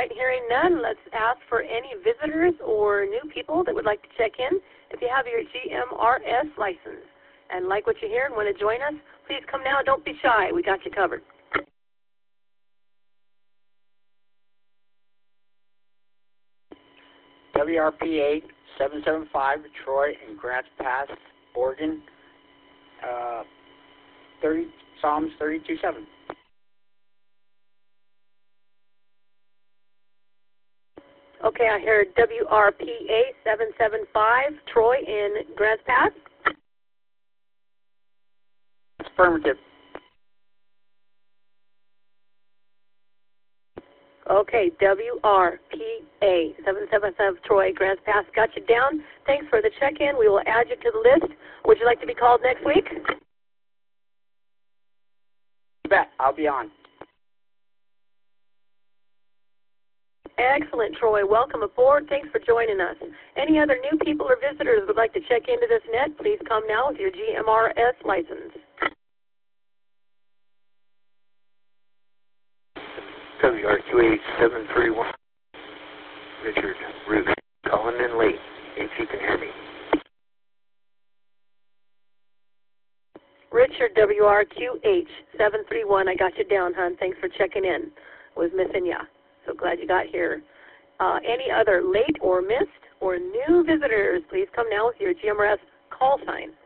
right, hearing none, let's ask for any visitors or new people that would like to check in. If you have your GMRS license and like what you hear and want to join us, please come now. Don't be shy. We got you covered. WRP 775, Troy and Grants Pass, Oregon. Psalms 32:7. Okay, I heard WRPA 775, Troy in Grants Pass. Affirmative. Okay, WRPA 775, Troy, Grants Pass. Got you down. Thanks for the check-in. We will add you to the list. Would you like to be called next week? You bet. I'll be on. Excellent, Troy. Welcome aboard. Thanks for joining us. Any other new people or visitors who would like to check into this net, please come now with your GMRS license. WRQA 731, Richard Ruth, calling in late, if you can hear me. Richard, WRQH 731, I got you down, hon. Thanks for checking in. Was missing ya. So glad you got here. Any other late or missed or new visitors, please come now with your GMRS call sign.